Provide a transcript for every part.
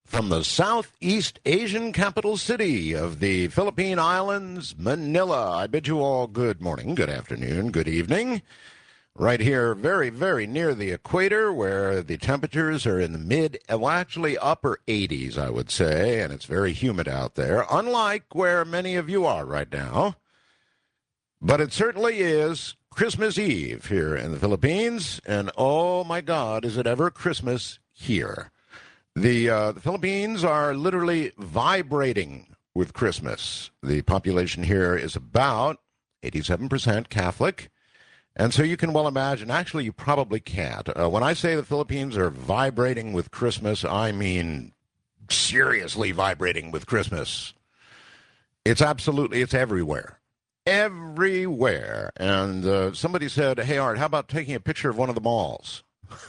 From the Southeast Asian capital city of the Philippine Islands, Manila, I bid you all good morning, good afternoon, good evening. Right here, very, very near the equator, where the temperatures are in the actually upper 80s, I would say, and it's very humid out there, unlike where many of you are right now. But it certainly is Christmas Eve here in the Philippines, and oh my God, is it ever Christmas here. The Philippines are literally vibrating with Christmas. The population here is about 87% Catholic. And so you can well imagine, actually, you probably can't. When I say the Philippines are vibrating with Christmas, I mean seriously vibrating with Christmas. It's everywhere. Everywhere. And somebody said, hey, Art, how about taking a picture of one of the malls?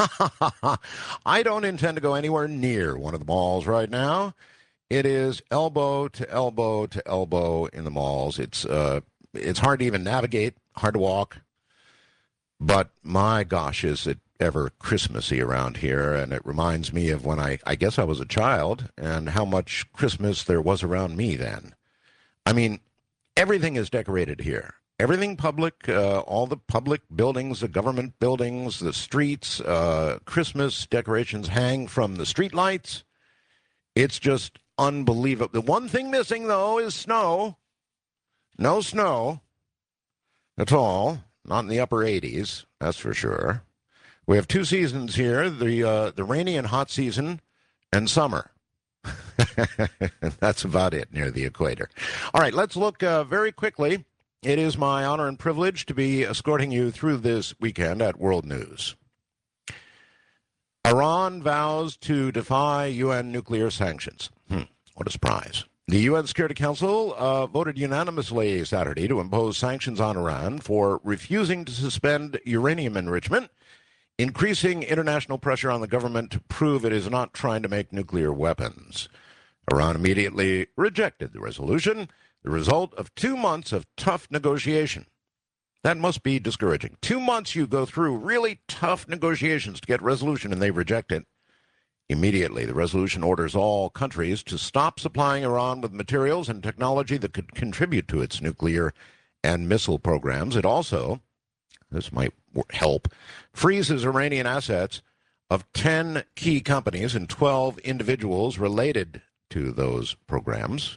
I don't intend to go anywhere near one of the malls right now. It is elbow to elbow to elbow in the malls. It's hard to even navigate, hard to walk. But my gosh, is it ever Christmassy around here. And it reminds me of when I guess I was a child and how much Christmas there was around me then. I mean, everything is decorated here. Everything public, all the public buildings, the government buildings, the streets, Christmas decorations hang from the street lights. It's just unbelievable. The one thing missing, though, is snow. No snow at all. Not in the upper 80s, that's for sure. We have two seasons here, the rainy and hot season and summer. That's about it near the equator. All right, let's look very quickly. It is my honor and privilege to be escorting you through this weekend at World News. Iran vows to defy UN nuclear sanctions. What a surprise. The UN Security Council voted unanimously Saturday to impose sanctions on Iran for refusing to suspend uranium enrichment, increasing international pressure on the government to prove it is not trying to make nuclear weapons. Iran immediately rejected the resolution, the result of 2 months of tough negotiation. That must be discouraging. 2 months you go through really tough negotiations to get resolution, and they reject it. Immediately, the resolution orders all countries to stop supplying Iran with materials and technology that could contribute to its nuclear and missile programs. It also, this might help, freezes Iranian assets of 10 key companies and 12 individuals related to those programs.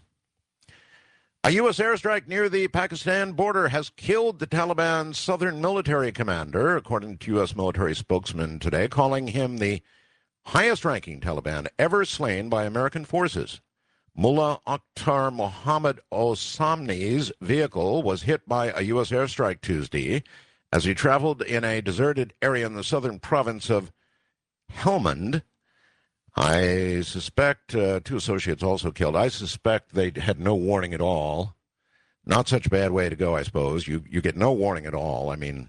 A U.S. airstrike near the Pakistan border has killed the Taliban's southern military commander, according to U.S. military spokesman today, calling him the highest-ranking Taliban ever slain by American forces. Mullah Akhtar Mohammad Osamni's vehicle was hit by a U.S. airstrike Tuesday as he traveled in a deserted area in the southern province of Helmand. I suspect 2 associates also killed. I suspect they had no warning at all. Not such a bad way to go, I suppose. You get no warning at all. I mean,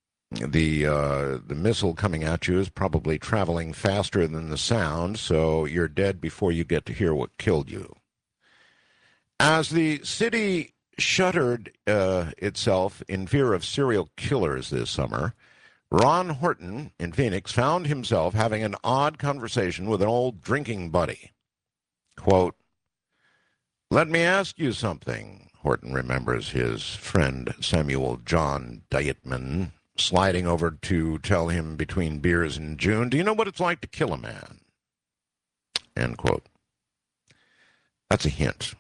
the missile coming at you is probably traveling faster than the sound, so you're dead before you get to hear what killed you. As the city shuttered itself in fear of serial killers this summer, Ron Horton in Phoenix found himself having an odd conversation with an old drinking buddy. Quote, "Let me ask you something." Horton remembers his friend Samuel John Dietman sliding over to tell him between beers in June, "Do you know what it's like to kill a man?" End quote. That's a hint.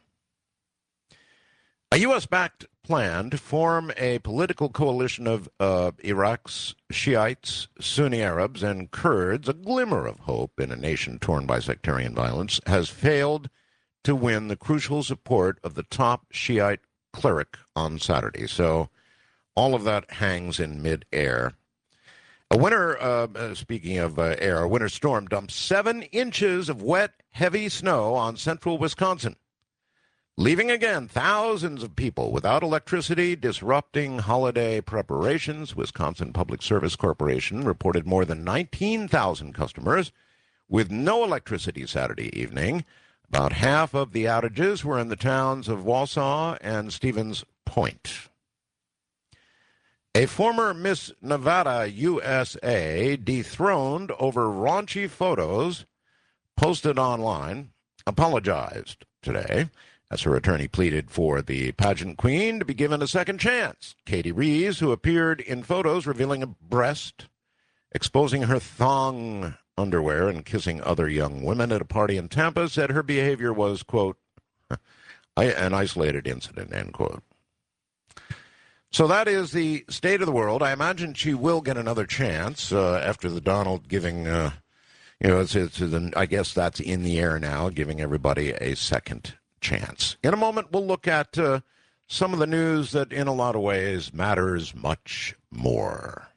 A U.S.-backed plan to form a political coalition of Iraq's Shiites, Sunni Arabs, and Kurds, a glimmer of hope in a nation torn by sectarian violence, has failed to win the crucial support of the top Shiite cleric on Saturday. So all of that hangs in mid-air. A winter, speaking of air, a winter storm dumped 7 inches of wet, heavy snow on central Wisconsin, leaving again thousands of people without electricity, disrupting holiday preparations. Wisconsin Public Service Corporation reported more than 19,000 customers with no electricity Saturday evening. About half of the outages were in the towns of Wausau and Stevens Point. A former Miss Nevada USA dethroned over raunchy photos posted online apologized today as her attorney pleaded for the pageant queen to be given a second chance. Katie Rees, who appeared in photos revealing a breast, exposing her thong underwear, and kissing other young women at a party in Tampa, said her behavior was, quote, an isolated incident, end quote. So that is the state of the world. I imagine she will get another chance after the Donald giving, I guess that's in the air now, giving everybody a second chance. In a moment, we'll look at some of the news that in a lot of ways matters much more.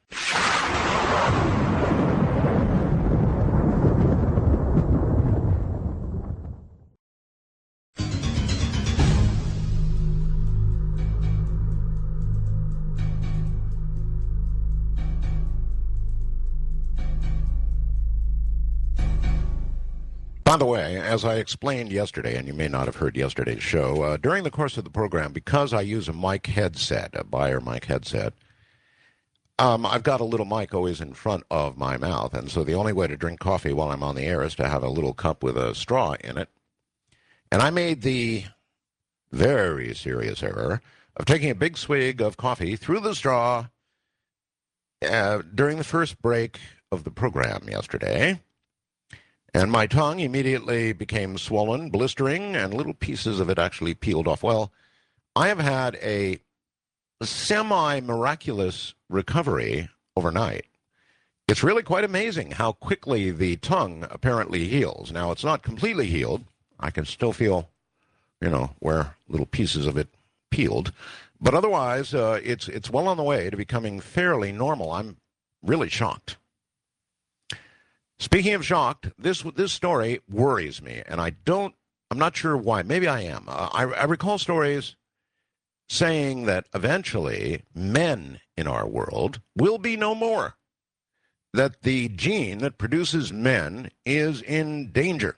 By the way, as I explained yesterday, and you may not have heard yesterday's show, during the course of the program, because I use a mic headset, a Beyer mic headset, I've got a little mic always in front of my mouth, and so the only way to drink coffee while I'm on the air is to have a little cup with a straw in it. And I made the very serious error of taking a big swig of coffee through the straw during the first break of the program yesterday. And my tongue immediately became swollen, blistering, and little pieces of it actually peeled off. Well, I have had a semi-miraculous recovery overnight. It's really quite amazing how quickly the tongue apparently heals. Now, it's not completely healed. I can still feel, where little pieces of it peeled. But otherwise, it's well on the way to becoming fairly normal. I'm really shocked. Speaking of shocked, this story worries me, and I'm not sure why. Maybe I am. I recall stories saying that eventually men in our world will be no more, that the gene that produces men is in danger.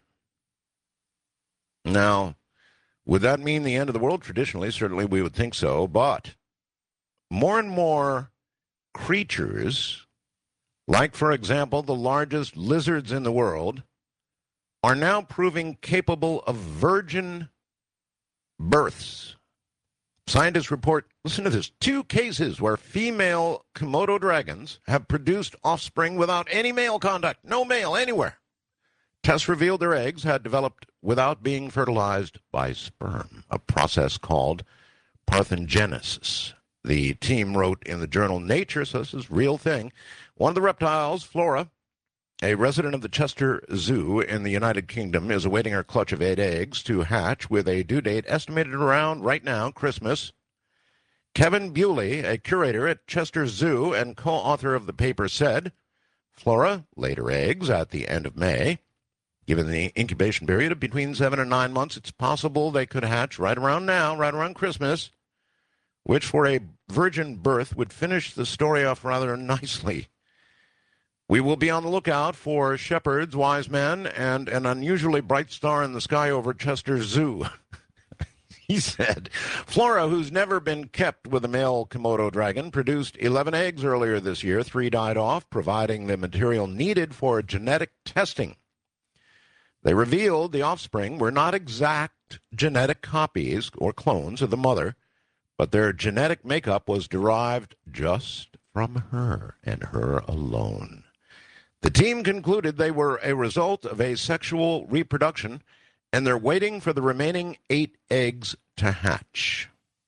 Now, would that mean the end of the world? Traditionally, certainly we would think so, but more and more creatures, like, for example, the largest lizards in the world, are now proving capable of virgin births. Scientists report, listen to this, 2 cases where female Komodo dragons have produced offspring without any male contact, no male anywhere. Tests revealed their eggs had developed without being fertilized by sperm, a process called parthenogenesis. The team wrote in the journal Nature, so this is a real thing. One of the reptiles, Flora, a resident of the Chester Zoo in the United Kingdom, is awaiting her clutch of 8 eggs to hatch with a due date estimated around, right now, Christmas. Kevin Bewley, a curator at Chester Zoo and co-author of the paper, said Flora laid her eggs at the end of May. Given the incubation period of between 7 and 9 months, it's possible they could hatch right around now, right around Christmas, which for a virgin birth would finish the story off rather nicely. We will be on the lookout for shepherds, wise men, and an unusually bright star in the sky over Chester Zoo. He said, Flora, who's never been kept with a male Komodo dragon, produced 11 eggs earlier this year. 3 died off, providing the material needed for genetic testing. They revealed the offspring were not exact genetic copies or clones of the mother, but their genetic makeup was derived just from her and her alone. The team concluded they were a result of asexual reproduction, and they're waiting for the remaining 8 eggs to hatch.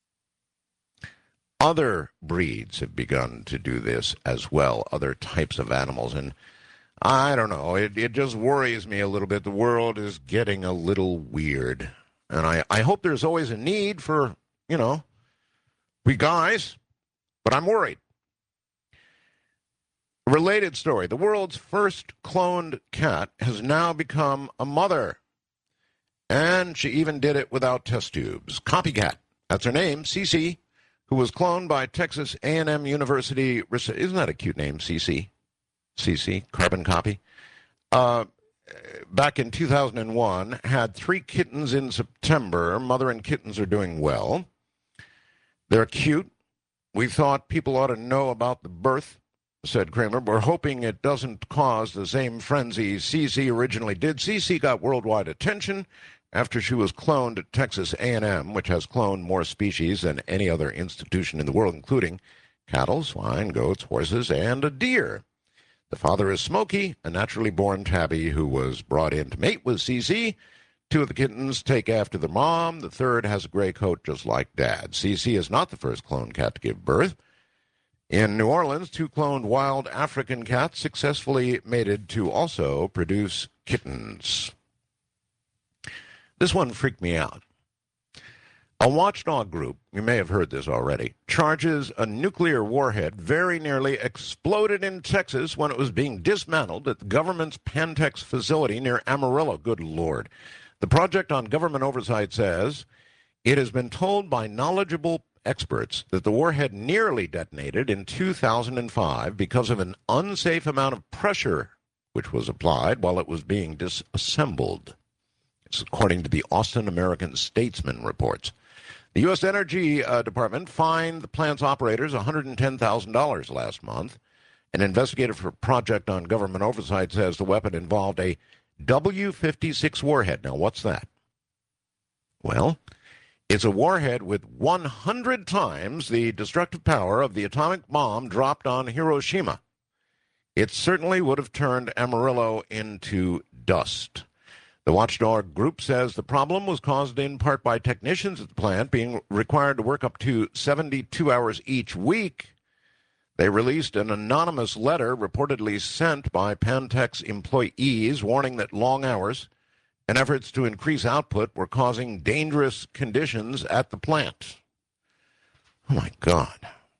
Other breeds have begun to do this as well, other types of animals, and I don't know, it just worries me a little bit. The world is getting a little weird, and I hope there's always a need for, we guys, but I'm worried. Related story. The world's first cloned cat has now become a mother. And she even did it without test tubes. Copycat. That's her name, Cece, who was cloned by Texas A&M University. Isn't that a cute name, Cece? Cece, carbon copy. Back in 2001, had 3 kittens in September. Mother and kittens are doing well. They're cute. We thought people ought to know about the birth, said Kramer. We're hoping it doesn't cause the same frenzy Cece originally did. Cece got worldwide attention after she was cloned at Texas A&M, which has cloned more species than any other institution in the world, including cattle, swine, goats, horses, and a deer. The father is Smokey, a naturally born tabby who was brought in to mate with Cece. Two of the kittens take after the mom. The third has a gray coat just like Dad. Cece is not the first cloned cat to give birth. In New Orleans, two cloned wild African cats successfully mated to also produce kittens. This one freaked me out. A watchdog group, you may have heard this already, charges a nuclear warhead very nearly exploded in Texas when it was being dismantled at the government's Pantex facility near Amarillo. Good Lord. The Project on Government Oversight says it has been told by knowledgeable experts that the warhead nearly detonated in 2005 because of an unsafe amount of pressure which was applied while it was being disassembled. It's according to the Austin American-Statesman reports. The U.S. Energy Department fined the plant's operators $110,000 last month. An investigator for Project on Government Oversight says the weapon involved a W-56 warhead. Now, what's that? Well, it's a warhead with 100 times the destructive power of the atomic bomb dropped on Hiroshima. It certainly would have turned Amarillo into dust. The watchdog group says the problem was caused in part by technicians at the plant being required to work up to 72 hours each week. They released an anonymous letter reportedly sent by Pantex employees warning that long hours and efforts to increase output were causing dangerous conditions at the plant. Oh, my God.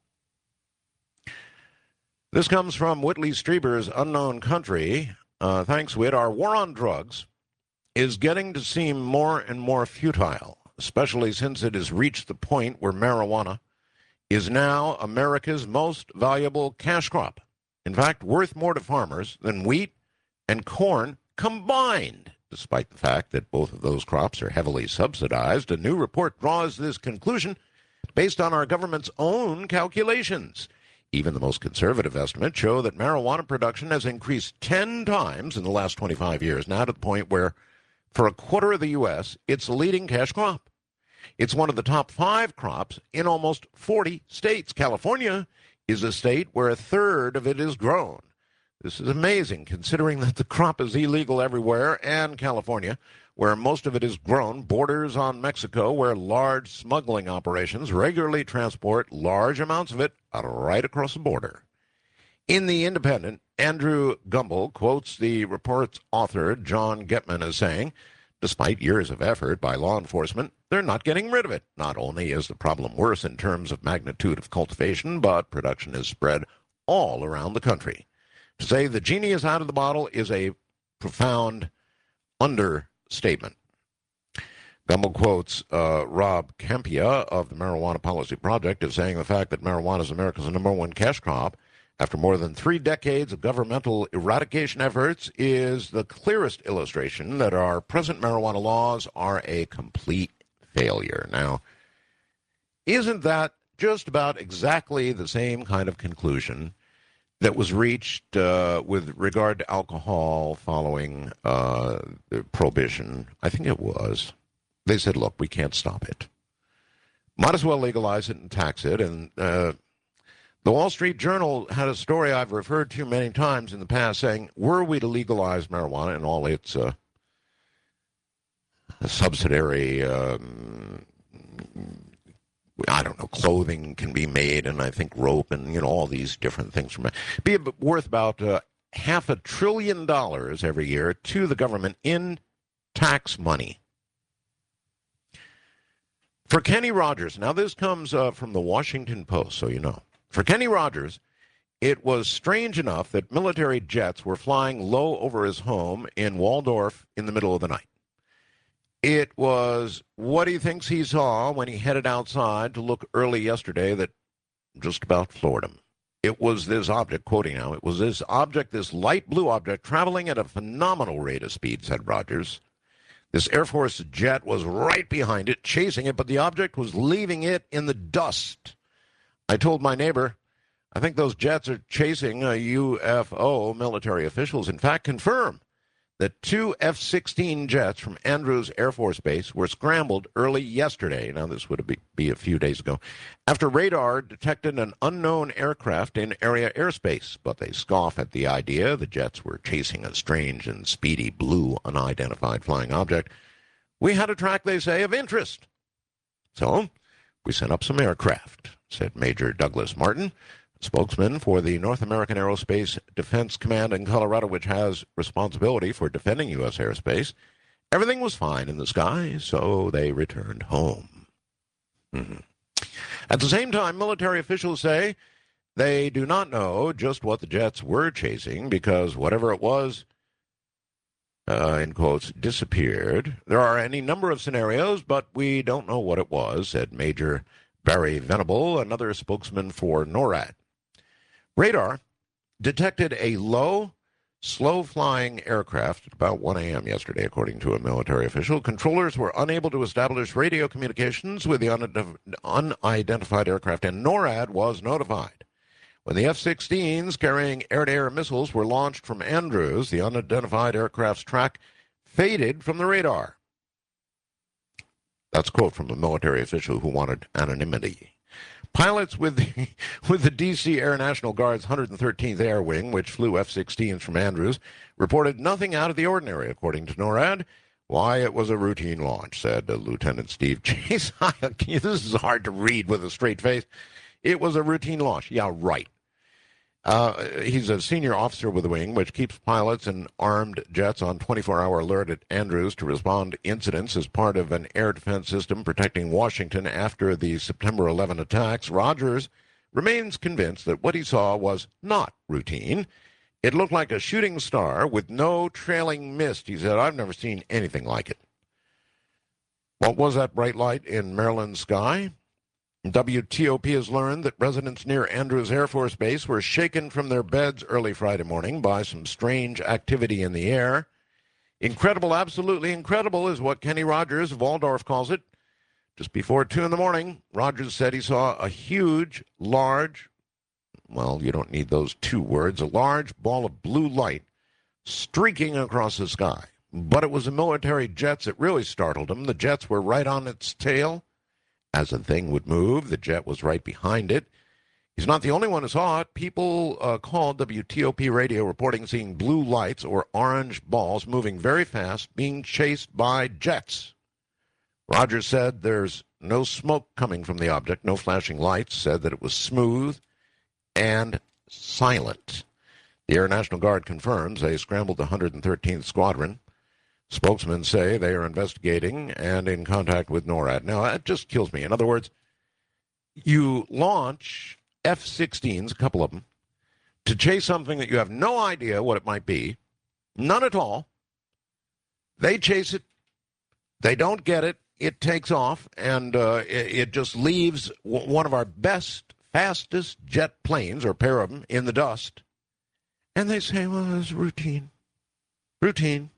This comes from Whitley Strieber's Unknown Country. Thanks, Whit. Our war on drugs is getting to seem more and more futile, especially since it has reached the point where marijuana is now America's most valuable cash crop. In fact, worth more to farmers than wheat and corn combined. Despite the fact that both of those crops are heavily subsidized, a new report draws this conclusion based on our government's own calculations. Even the most conservative estimates show that marijuana production has increased 10 times in the last 25 years, now to the point where, for a quarter of the U.S., it's the leading cash crop. It's one of the top 5 crops in almost 40 states. California is a state where a third of it is grown. This is amazing, considering that the crop is illegal everywhere, and California, where most of it is grown, borders on Mexico, where large smuggling operations regularly transport large amounts of it right across the border. In The Independent, Andrew Gumbel quotes the report's author, John Getman, as saying, despite years of effort by law enforcement, they're not getting rid of it. Not only is the problem worse in terms of magnitude of cultivation, but production is spread all around the country. To say the genie is out of the bottle is a profound understatement. Gumbel quotes Rob Kampia of the Marijuana Policy Project as saying the fact that marijuana is America's #1 cash crop after more than 3 decades of governmental eradication efforts is the clearest illustration that our present marijuana laws are a complete failure. Now, isn't that just about exactly the same kind of conclusion that was reached with regard to alcohol following the prohibition? I think it was. They said, look, we can't stop it. Might as well legalize it and tax it. And the Wall Street Journal had a story I've referred to many times in the past saying, were we to legalize marijuana and all its subsidiary, I don't know, clothing can be made, and I think rope and, all these different things from it, be worth about $500 billion every year to the government in tax money. For Kenny Rogers, now this comes from the Washington Post, so you know. For Kenny Rogers, it was strange enough that military jets were flying low over his home in Waldorf in the middle of the night. It was what he thinks he saw when he headed outside to look early yesterday that just about floored him. It was this object, quoting now, it was this object, this light blue object, traveling at a phenomenal rate of speed, said Rogers. This Air Force jet was right behind it, chasing it, but the object was leaving it in the dust. I told my neighbor, I think those jets are chasing a UFO. Military officials, in fact, confirm that two F-16 jets from Andrews Air Force Base were scrambled early yesterday. Now, this would be a few days ago, after radar detected an unknown aircraft in area airspace. But they scoff at the idea the jets were chasing a strange and speedy blue unidentified flying object. We had a track, they say, of interest. So we sent up some aircraft, said Major Douglas Martin, spokesman for the North American Aerospace Defense Command in Colorado, which has responsibility for defending U.S. airspace. Everything was fine in the sky, so they returned home. At the same time, military officials say they do not know just what the jets were chasing because whatever it was, in quotes, disappeared. There are any number of scenarios, but we don't know what it was, said Major Barry Venable, another spokesman for NORAD. Radar detected a low, slow-flying aircraft at about 1 a.m. yesterday, according to a military official. Controllers were unable to establish radio communications with the unidentified aircraft, and NORAD was notified. When the F-16s carrying air-to-air missiles were launched from Andrews, the unidentified aircraft's track faded from the radar. That's a quote from a military official who wanted anonymity. Pilots with the D.C. Air National Guard's 113th Air Wing, which flew F-16s from Andrews, reported nothing out of the ordinary, according to NORAD. Why, it was a routine launch, said Lieutenant Steve Chase. This is hard to read with a straight face. It was a routine launch. Yeah, right. He's a senior officer with the wing, which keeps pilots and armed jets on 24-hour alert at Andrews to respond to incidents as part of an air defense system protecting Washington after the September 11 attacks. Rogers remains convinced that what he saw was not routine. It looked like a shooting star with no trailing mist. He said, I've never seen anything like it. What was that bright light in Maryland's sky? WTOP has learned that residents near Andrews Air Force Base were shaken from their beds early Friday morning by some strange activity in the air. Incredible, absolutely incredible is what Kenny Rogers of Waldorf calls it. Just before 2 in the morning, Rogers said he saw a huge, large, well, you don't need those two words, a large ball of blue light streaking across the sky. But it was the military jets that really startled him. The jets were right on its tail. As the thing would move, the jet was right behind it. He's not the only one who saw it. People called WTOP radio reporting seeing blue lights or orange balls moving very fast, being chased by jets. Rogers said there's no smoke coming from the object, no flashing lights, said that it was smooth and silent. The Air National Guard confirms they scrambled the 113th Squadron. Spokesmen say they are investigating and in contact with NORAD. Now, that just kills me. In other words, you launch F-16s, a couple of them, to chase something that you have no idea what it might be, none at all. They chase it. They don't get it. It takes off, and it just leaves one of our best, fastest jet planes, or a pair of them, in the dust. And they say, well, it's routine. Routine.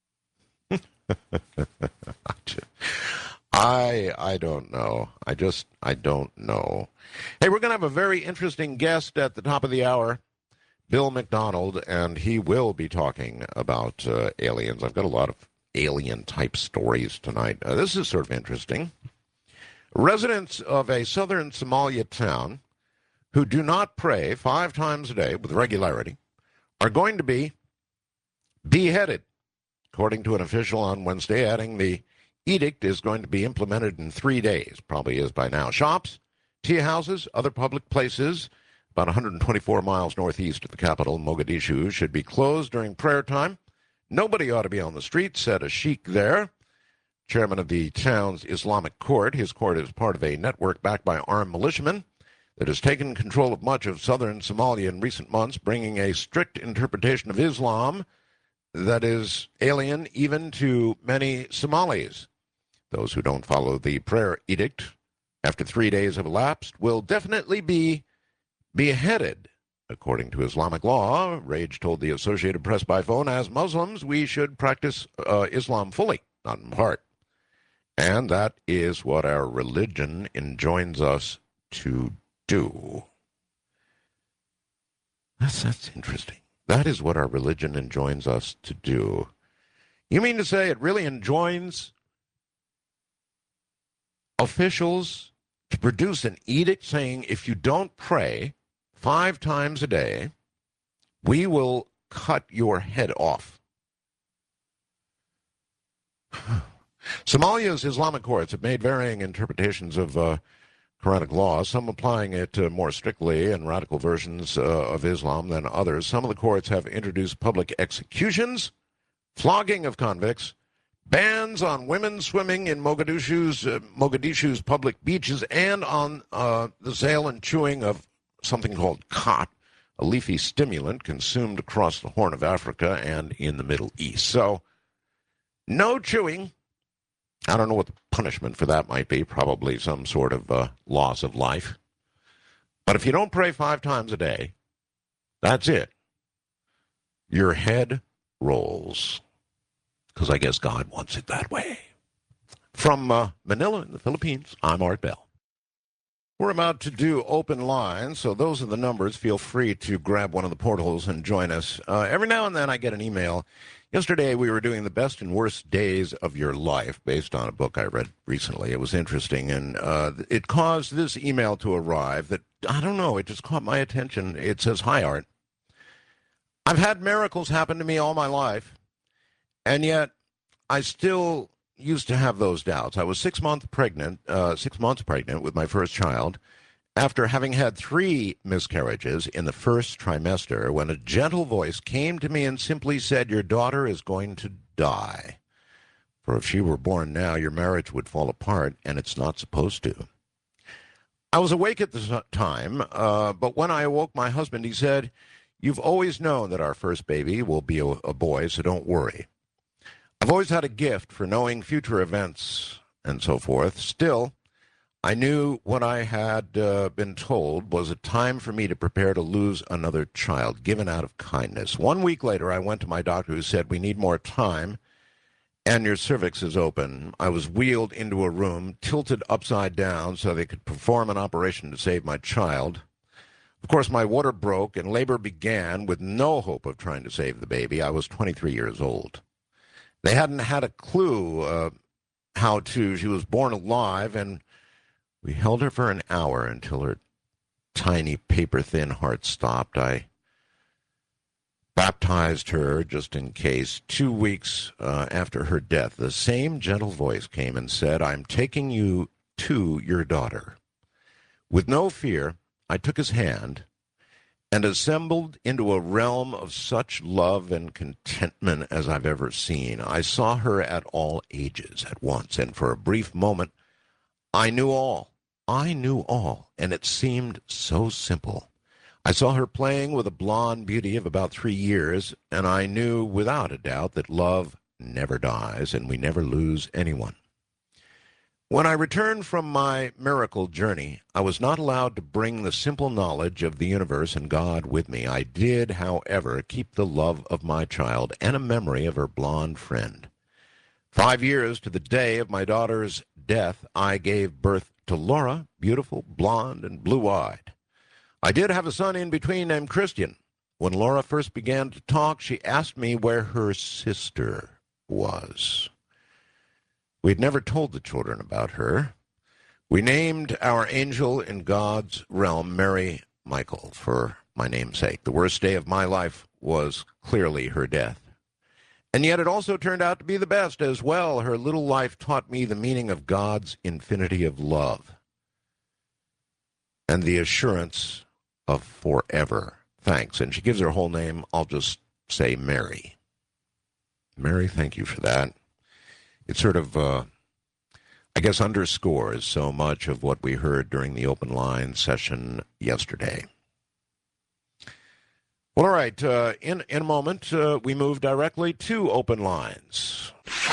I don't know. I don't know. Hey, we're going to have a very interesting guest at the top of the hour, Bill McDonald, and he will be talking about aliens. I've got a lot of alien-type stories tonight. This is sort of interesting. Residents of a southern Somalia town who do not pray 5 times a day with regularity are going to be beheaded, according to an official on Wednesday, adding the edict is going to be implemented in 3 days, probably is by now. Shops, tea houses, other public places, about 124 miles northeast of the capital, Mogadishu, should be closed during prayer time. Nobody ought to be on the street, said a sheikh there, chairman of the town's Islamic court. His court is part of a network backed by armed militiamen that has taken control of much of southern Somalia in recent months, bringing a strict interpretation of Islam that is alien even to many Somalis. Those who don't follow the prayer edict after 3 days have elapsed will definitely be beheaded. According to Islamic law, Rage told the Associated Press by phone, as Muslims, we should practice Islam fully, not in part. And that is what our religion enjoins us to do. That's interesting. That is what our religion enjoins us to do. You mean to say it really enjoins officials to produce an edict saying if you don't pray 5 times a day, we will cut your head off? Somalia's Islamic courts have made varying interpretations of Quranic law, some applying it more strictly in radical versions of Islam than others. Some of the courts have introduced public executions, flogging of convicts, bans on women swimming in Mogadishu's public beaches, and on the sale and chewing of something called khat, a leafy stimulant consumed across the Horn of Africa and in the Middle East. So, no chewing. I don't know what the punishment for that might be, probably some sort of loss of life. But if you don't pray 5 times a day, that's it. Your head rolls. Because I guess God wants it that way. From Manila in the Philippines, I'm Art Bell. We're about to do open lines, so those are the numbers. Feel free to grab one of the portals and join us. Every now and then I get an email. Yesterday we were doing the best and worst days of your life based on a book I read recently. It was interesting, and it caused this email to arrive that, I don't know, it just caught my attention. It says, "Hi, Art. I've had miracles happen to me all my life, and yet I still used to have those doubts. I was 6 months pregnant with my first child after having had 3 miscarriages in the first trimester when a gentle voice came to me and simply said, 'Your daughter is going to die. For if she were born now, your marriage would fall apart, and it's not supposed to.' I was awake at the time, but when I awoke my husband, he said, 'You've always known that our first baby will be a boy, so don't worry.' I've always had a gift for knowing future events and so forth. Still, I knew what I had been told was a time for me to prepare to lose another child, given out of kindness. 1 week later, I went to my doctor, who said, 'We need more time, and your cervix is open.' I was wheeled into a room, tilted upside down so they could perform an operation to save my child. Of course, my water broke, and labor began with no hope of trying to save the baby. I was 23 years old. They hadn't had a clue she was born alive, and we held her for an hour until her tiny paper-thin heart stopped. I baptized her just in case. 2 weeks after her death, the same gentle voice came and said, 'I'm taking you to your daughter.' With no fear, I took his hand and assembled into a realm of such love and contentment as I've ever seen. I saw her at all ages at once, and for a brief moment, I knew all. I knew all, and it seemed so simple. I saw her playing with a blonde beauty of about 3 years, and I knew without a doubt that love never dies, and we never lose anyone. When I returned from my miracle journey, I was not allowed to bring the simple knowledge of the universe and God with me. I did, however, keep the love of my child and a memory of her blonde friend. 5 years to the day of my daughter's death, I gave birth to Laura, beautiful, blonde, and blue-eyed. I did have a son in between named Christian. When Laura first began to talk, she asked me where her sister was. We'd never told the children about her. We named our angel in God's realm Mary Michael for my namesake. The worst day of my life was clearly her death. And yet it also turned out to be the best as well. Her little life taught me the meaning of God's infinity of love and the assurance of forever thanks. And she gives her whole name. I'll just say Mary. Mary, thank you for that. It sort of, I guess, underscores so much of what we heard during the open line session yesterday. Well, all right, in a moment, we move directly to open lines.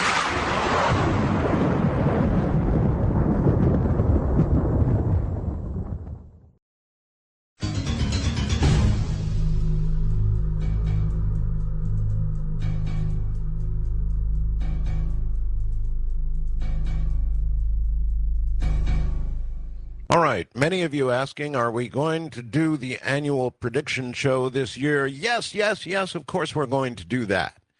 All right, many of you asking, are we going to do the annual prediction show this year? Yes, of course we're going to do that.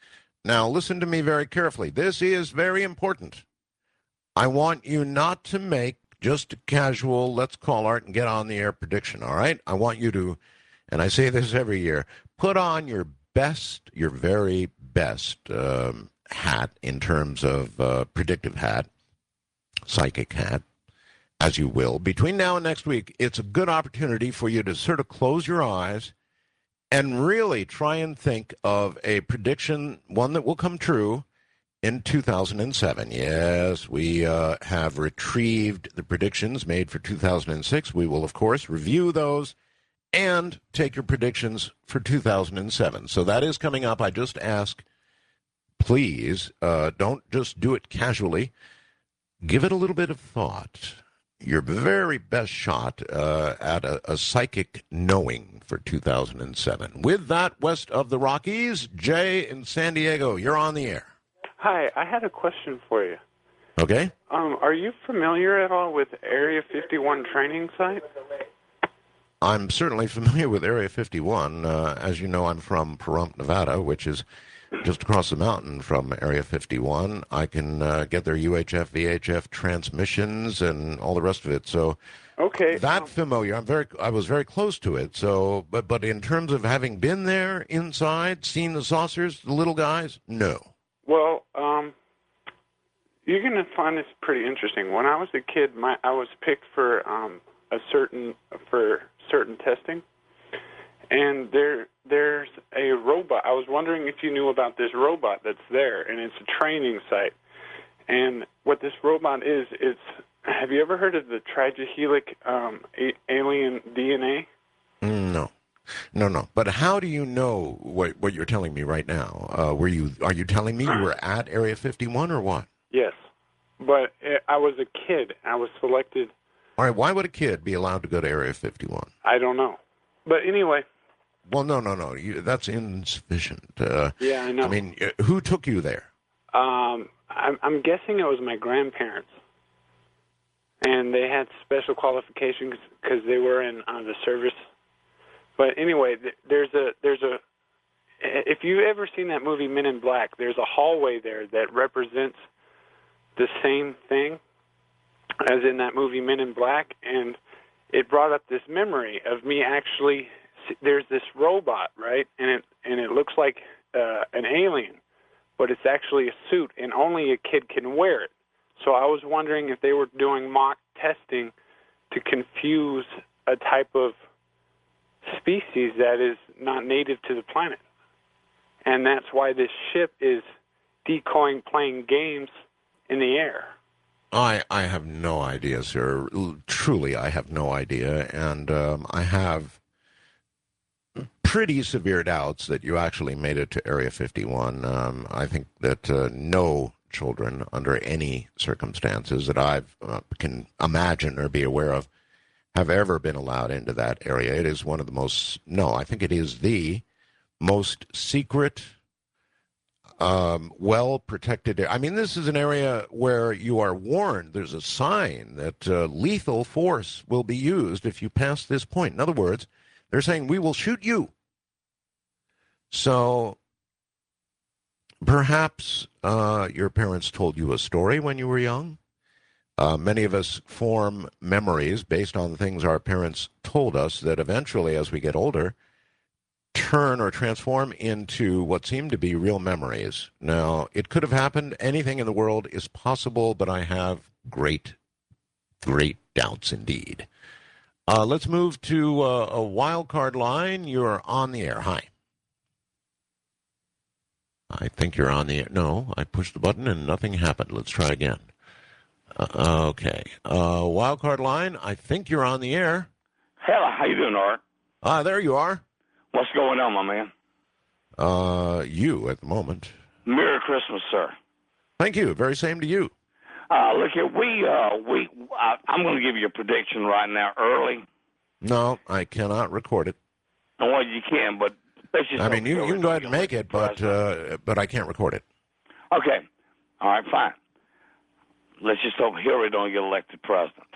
Now, listen to me very carefully. This is very important. I want you not to make just a casual, let's call Art and get on the air prediction, all right? I want you to, and I say this every year, put on your best, your very best hat in terms of predictive hat, psychic hat, as you will. Between now and next week, it's a good opportunity for you to sort of close your eyes and really try and think of a prediction, one that will come true in 2007. Yes, we have retrieved the predictions made for 2006. We will, of course, review those and take your predictions for 2007. So that is coming up. I just ask, please, don't just do it casually. Give it a little bit of thought. Your very best shot at a psychic knowing for 2007. With that, west of the Rockies, Jay in San Diego, you're on the air. Hi, I had a question for you. Okay. Are you familiar at all with Area 51 training site? I'm certainly familiar with Area 51. As you know, I'm from Pahrump, Nevada, which is just across the mountain from Area 51. I can get their UHF, VHF transmissions and all the rest of it. So, okay, that familiar. I was very close to it. So, but in terms of having been there inside, seen the saucers, the little guys, no. Well, you're going to find this pretty interesting. When I was a kid, I was picked for certain testing, and there's a robot. I was wondering if you knew about this robot that's there, and it's a training site. And what this robot is, have you ever heard of the triglyceric alien DNA? No. But how do you know what you're telling me right now? Are you telling me you were at Area 51 or what? Yes, but I was a kid. I was selected. All right. Why would a kid be allowed to go to Area 51? I don't know. But anyway. Well, no. That's insufficient. Yeah, I know. I mean, who took you there? I'm guessing it was my grandparents, and they had special qualifications because they were in the service. But anyway, there's a. If you've ever seen that movie Men in Black, there's a hallway there that represents the same thing as in that movie Men in Black, and it brought up this memory of me actually. There's this robot, right, and it looks like an alien, but it's actually a suit, and only a kid can wear it. So I was wondering if they were doing mock testing to confuse a type of species that is not native to the planet. And that's why this ship is decoying, playing games in the air. I have no idea, sir. Truly, I have no idea. And I have pretty severe doubts that you actually made it to Area 51. I think that no children under any circumstances that I can imagine or be aware of have ever been allowed into that area. It is one of the most, I think it is the most secret, well-protected. I mean, this is an area where you are warned. There's a sign that lethal force will be used if you pass this point. In other words, they're saying, we will shoot you. So perhaps your parents told you a story when you were young. Many of us form memories based on the things our parents told us that eventually, as we get older, turn or transform into what seem to be real memories. Now, it could have happened. Anything in the world is possible, but I have great, great doubts indeed. Let's move to a wild card line. You're on the air. Hi. I think you're on the air. No, I pushed the button and nothing happened. Let's try again. Okay. Wild card line, I think you're on the air. Hello, how you doing, Art? There you are. What's going on, my man? You at the moment. Merry Christmas, sir. Thank you. Very same to you. Look here, I'm going to give you a prediction right now, early. No, I cannot record it. Well, you can, but let's just. I mean, you can go ahead and make it, but I can't record it. Okay. All right, fine. Let's just hope Hillary don't get elected president.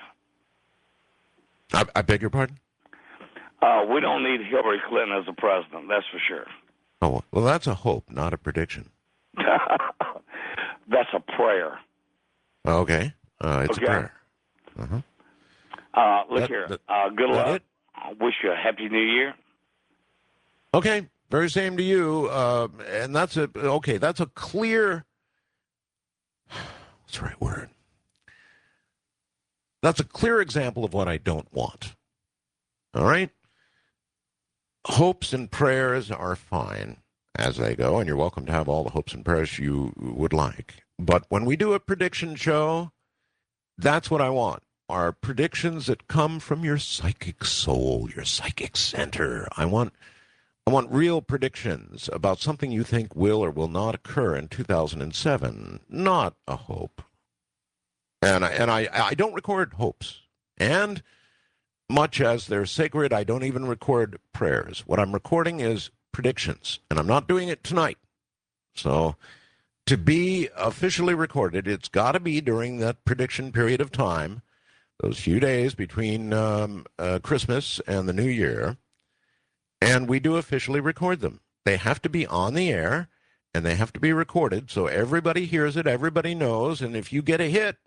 I beg your pardon? We don't need Hillary Clinton as a president, that's for sure. Oh, well, that's a hope, not a prediction. That's a prayer. Okay. It's Okay. a prayer. Uh-huh. Look here. Good luck. It? I wish you a happy new year. Okay. Very same to you. And that's a clear, what's the right word? That's a clear example of what I don't want. All right? Hopes and prayers are fine as they go, and you're welcome to have all the hopes and prayers you would like. But when we do a prediction show, that's what I want. Are predictions that come from your psychic soul, your psychic center. I want real predictions about something you think will or will not occur in 2007, not a hope. And I don't record hopes. And much as they're sacred, I don't even record prayers. What I'm recording is predictions, and I'm not doing it tonight. So to be officially recorded, it's got to be during that prediction period of time, those few days between Christmas and the New Year, and we do officially record them. They have to be on the air, and they have to be recorded so everybody hears it, everybody knows, and if you get a hit,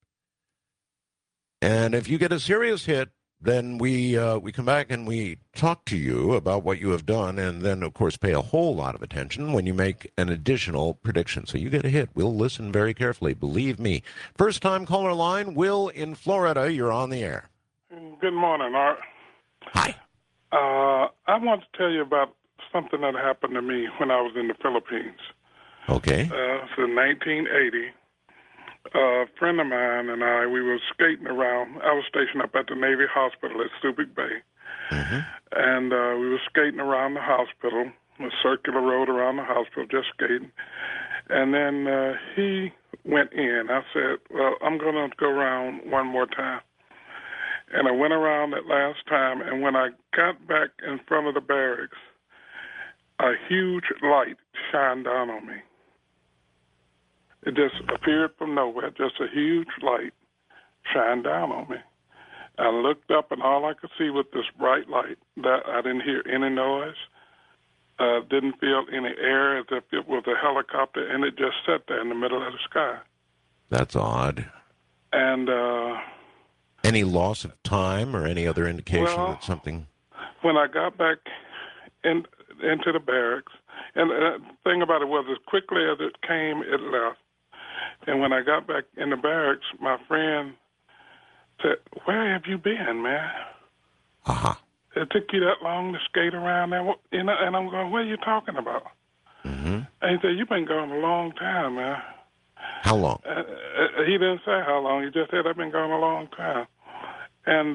and if you get a serious hit, then we come back and we talk to you about what you have done, and then, of course, pay a whole lot of attention when you make an additional prediction. So you get a hit. We'll listen very carefully. Believe me. First-time caller line, Will in Florida. You're on the air. Good morning, Art. Hi. I want to tell you about something that happened to me when I was in the Philippines. Okay. It's in 1980. A friend of mine and I, we were skating around. I was stationed up at the Navy Hospital at Subic Bay. Mm-hmm. And we were skating around the hospital, a circular road around the hospital, just skating. And then he went in. I said, well, I'm going to go around one more time. And I went around that last time, and when I got back in front of the barracks, a huge light shined down on me. It just appeared from nowhere, just a huge light shined down on me. I looked up, and all I could see was this bright light. That I didn't hear any noise, didn't feel any air, as if it was a helicopter, and it just sat there in the middle of the sky. That's odd. And any loss of time or any other indication that something? When I got back into the barracks, and the thing about it was, as quickly as it came, it left. And when I got back in the barracks, my friend said, where have you been, man? Uh-huh. It took you that long to skate around there? And I'm going, what are you talking about? Mm-hmm. And he said, you've been gone a long time, man. How long? He didn't say how long. He just said, I've been gone a long time. And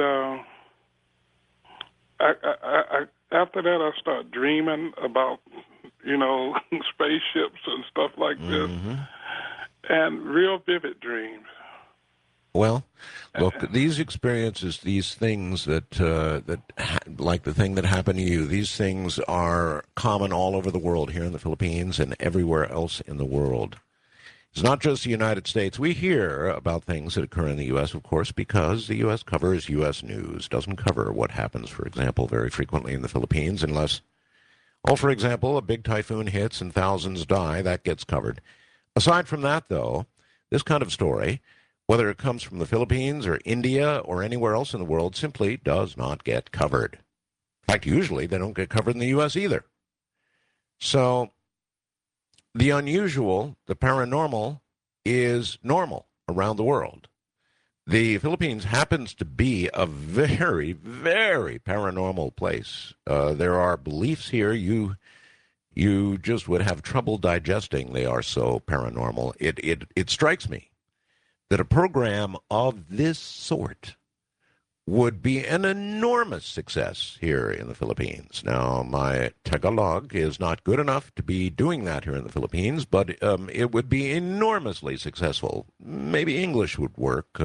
I after that, I started dreaming about, spaceships and stuff like this. Mm-hmm. And real vivid dreams. Well, look, these experiences, these things like the thing that happened to you, these things are common all over the world, here in the Philippines and everywhere else in the world. It's not just the United States. We hear about things that occur in the U.S., of course, because the U.S. covers U.S. news, doesn't cover what happens, for example, very frequently in the Philippines, unless, for example, a big typhoon hits and thousands die. That gets covered. Aside from that, though, this kind of story, whether it comes from the Philippines or India or anywhere else in the world, simply does not get covered. In fact, usually they don't get covered in the U.S. either. So the unusual, the paranormal, is normal around the world. The Philippines happens to be a very, very paranormal place. There are beliefs here you just would have trouble digesting. They are so paranormal. It strikes me that a program of this sort would be an enormous success here in the Philippines. Now, my Tagalog is not good enough to be doing that here in the Philippines, but it would be enormously successful. Maybe English would work.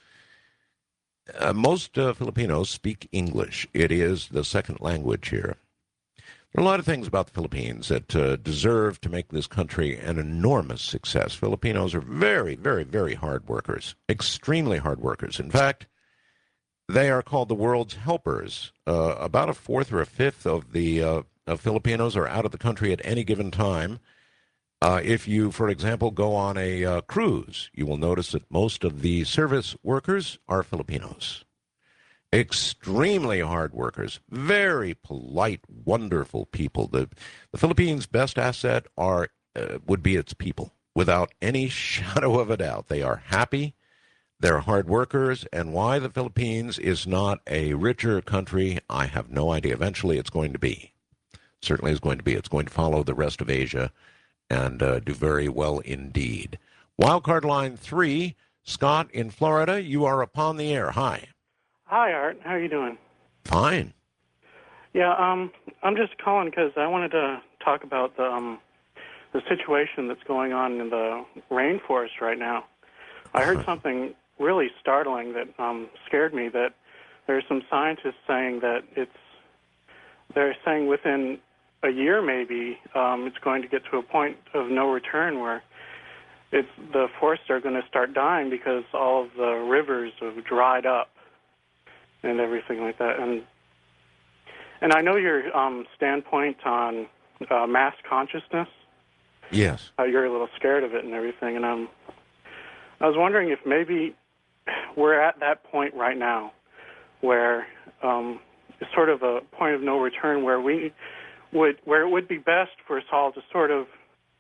Most Filipinos speak English. It is the second language here. There are a lot of things about the Philippines that deserve to make this country an enormous success. Filipinos are very, very, very hard workers, extremely hard workers. In fact, they are called the world's helpers. About a fourth or a fifth of the Filipinos are out of the country at any given time. If you, for example, go on a cruise, you will notice that most of the service workers are Filipinos. Extremely hard workers, very polite, wonderful people. The Philippines' best asset would be its people, without any shadow of a doubt. They are happy, they're hard workers, and why the Philippines is not a richer country, I have no idea. Eventually, it's going to be. Certainly, is going to be. It's going to follow the rest of Asia and do very well indeed. Wildcard line 3, Scott in Florida, you are upon the air. Hi. Hi, Art. How are you doing? Fine. Yeah, I'm just calling because I wanted to talk about the situation that's going on in the rainforest right now. I heard something really startling that scared me, that there's some scientists saying that they're saying within a year maybe it's going to get to a point of no return where the forests are going to start dying because all of the rivers have dried up and everything like that. And I know your standpoint on mass consciousness. Yes. You're a little scared of it and everything. And I was wondering if maybe we're at that point right now where it's sort of a point of no return where where it would be best for us all to sort of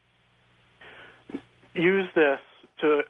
use this to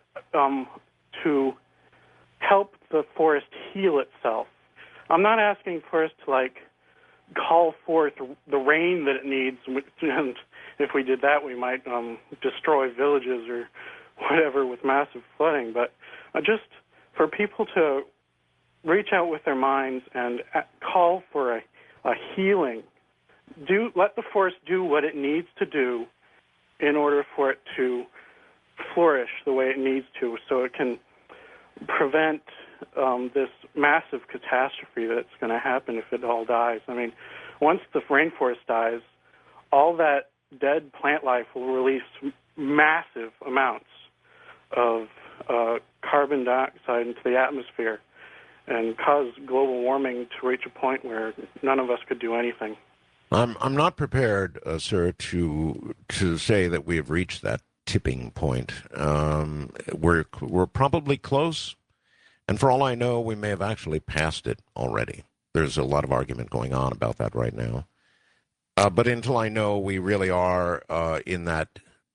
help the forest heal itself. I'm not asking for us to call forth the rain that it needs, and if we did that, we might destroy villages or whatever with massive flooding. But just for people to reach out with their minds and call for a healing. Let the forest do what it needs to do in order for it to flourish the way it needs to, so it can prevent this massive catastrophe that's going to happen if it all dies. I mean, once the rainforest dies, all that dead plant life will release massive amounts of carbon dioxide into the atmosphere and cause global warming to reach a point where none of us could do anything. I'm not prepared, sir, to say that we have reached that tipping point. We're probably close. And for all I know, we may have actually passed it already. There's a lot of argument going on about that right now. But until I know we really are in that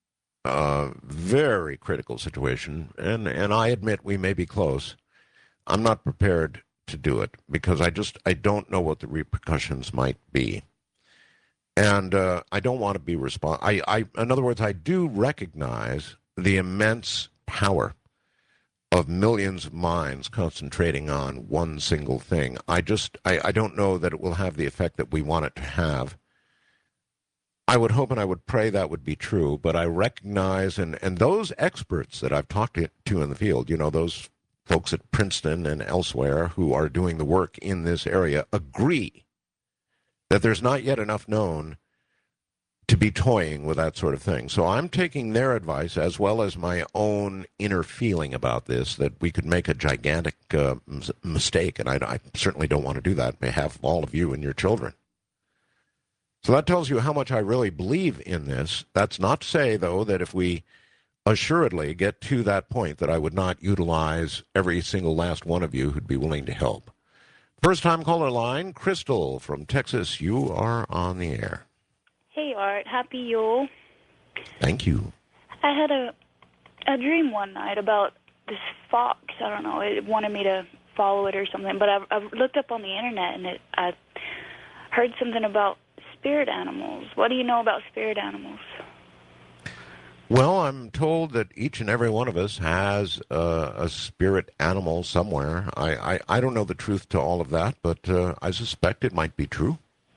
very critical situation, and I admit we may be close, I'm not prepared to do it because I don't know what the repercussions might be. And I don't want to be in other words, I do recognize the immense power of millions of minds concentrating on one single thing. I don't know that it will have the effect that we want it to have. I would hope and I would pray that would be true, but I recognize, and those experts that I've talked to in the field, those folks at Princeton and elsewhere who are doing the work in this area, agree that there's not yet enough known to be toying with that sort of thing. So I'm taking their advice as well as my own inner feeling about this, that we could make a gigantic mistake, and I certainly don't want to do that on behalf of all of you and your children. So that tells you how much I really believe in this. That's not to say, though, that if we assuredly get to that point, that I would not utilize every single last one of you who'd be willing to help. First-time caller line, Crystal from Texas. You are on the air. Hey, Art. Happy Yule. Thank you. I had a dream one night about this fox. I don't know. It wanted me to follow it or something. But I've looked up on the Internet, and I heard something about spirit animals. What do you know about spirit animals? Well, I'm told that each and every one of us has a spirit animal somewhere. I don't know the truth to all of that, but I suspect it might be true.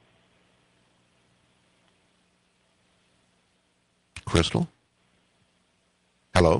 Crystal? Hello?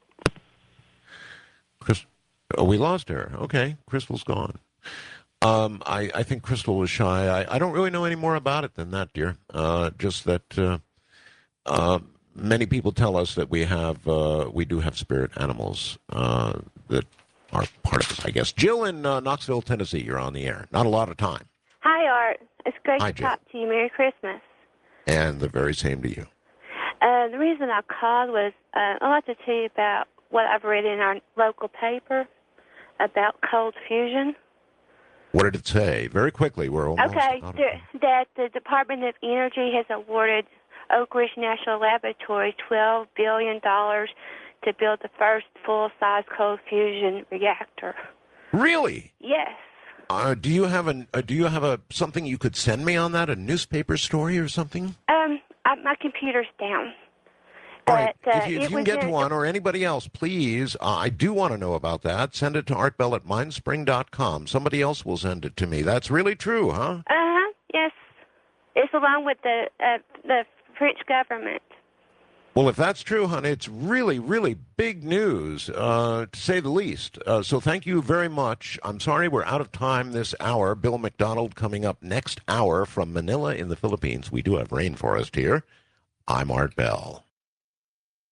We lost her. Okay, Crystal's gone. I think Crystal was shy. I don't really know any more about it than that, dear. Just that many people tell us that we do have spirit animals that are part of us, I guess. Jill in Knoxville, Tennessee, you're on the air. Not a lot of time. Hi, Art. It's great Hi, to Jill. talk to you. Merry Christmas. And the very same to you. The reason I called was I'd like to tell you about what I've read in our local paper about cold fusion. What did it say? Very quickly, we're almost Okay, out of that the Department of Energy has awarded Oak Ridge National Laboratory $12 billion to build the first full-size cold fusion reactor. Really? Yes. Do you have a something you could send me on that? A newspaper story or something? My computer's down. All right. But, If you can get to one, or anybody else, please, I do want to know about that. Send it to artbell at mindspring.com. Somebody else will send it to me. That's really true, huh? Uh-huh, yes. It's along with the French government. Well, if that's true, hon, it's really, really big news, to say the least. So thank you very much. I'm sorry we're out of time this hour. Bill McDonald coming up next hour from Manila in the Philippines. We do have rainforest here. I'm Art Bell.